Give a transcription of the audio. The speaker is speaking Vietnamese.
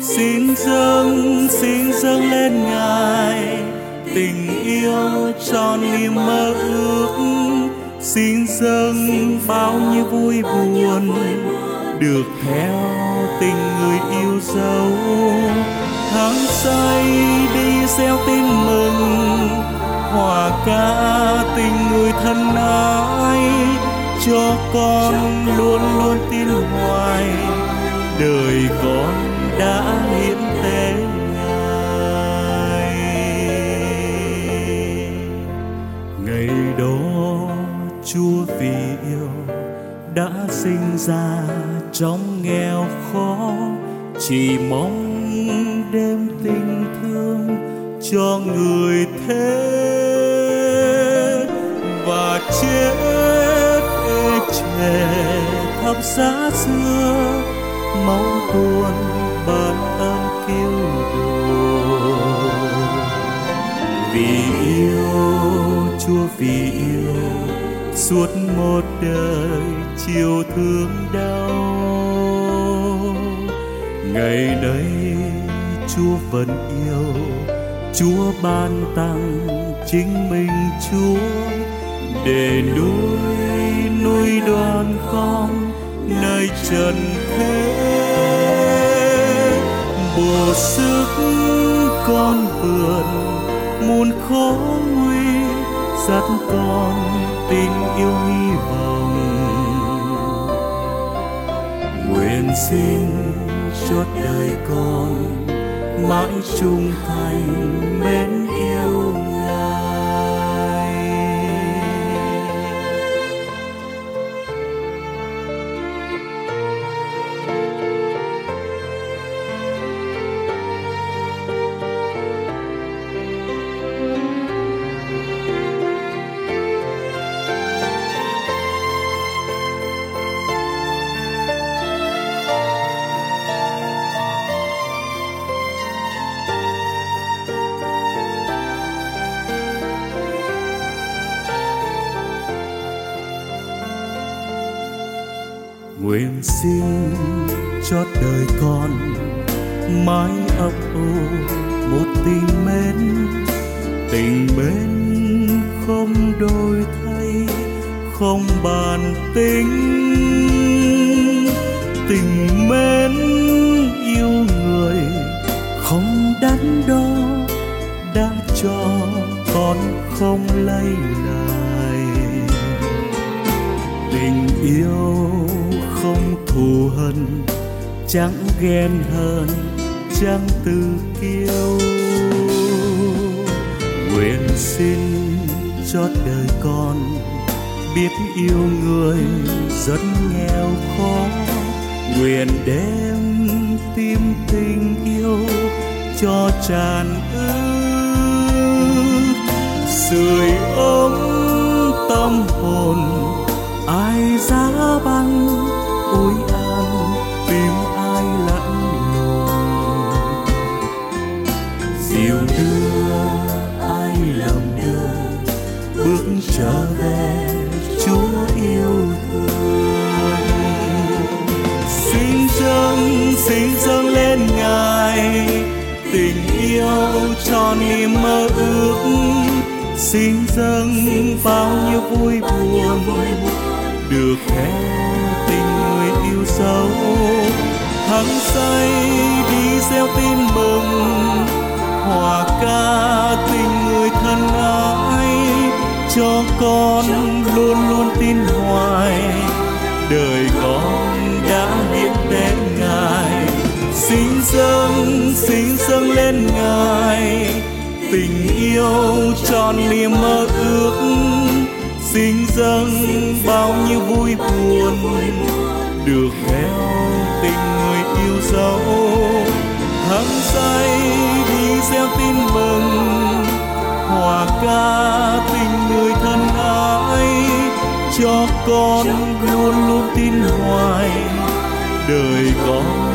xin dâng lên Ngài tình yêu tròn niềm mơ ước. Xin dâng bao nhiêu vui buồn được theo tình người yêu dấu. Tháng say đi gieo tin mừng, hòa ca tình người thân ái, cho con luôn luôn tin hoài đời con đã hiển tế Ngài. Ngày đó Chúa vì yêu đã sinh ra trong nghèo khó, chỉ mong đem tình thương cho người thế và chết ê chề thập giá xưa, máu tuôn ban ơn cứu độ. Vì yêu Chúa, vì yêu suốt một đời chiều thương đau, ngày nay Chúa vẫn yêu, Chúa ban tặng chính mình Chúa để nuôi đoàn con nơi trần thế. Bổ sức con vượt muôn khó nguy, dắt con tình yêu hy vọng. Nguyện xin chốt đời con mãi trung thành mến yêu Ngài. Nguyện xin chót đời con mãi ấp ủ một tình mến không đổi thay, không bàn tính. Tình mến yêu người không đắn đo, đã cho con không lấy lại. Tình yêu không thù hận, chẳng ghen hờn, chẳng tự kiêu. Nguyện xin chót đời con biết yêu người rất nghèo khó. Nguyện đem tim tình yêu cho tràn ước, sưởi ấm tâm hồn ai giá băng, ôi an tìm ai lạnh lùng. Dìu đưa ai lầm đưa bước trở về Chúa yêu thương. Xin dâng lên Ngài tình yêu cho niềm mơ ước. Xin dâng bao nhiêu vui buồn được theo tình người yêu dấu. Hăng say đi gieo tin mừng, hòa ca tình người thân ái, cho con luôn luôn tin hoài đời con đã hiển tế Ngài. Xin dâng lên Ngài tình yêu tròn niềm mơ ước. Xin dâng bao nhiêu vui buồn được theo tình người yêu dấu. Hăng say đi gieo tin mừng, hòa ca tình người thân ái, cho con luôn luôn tin hoài đời con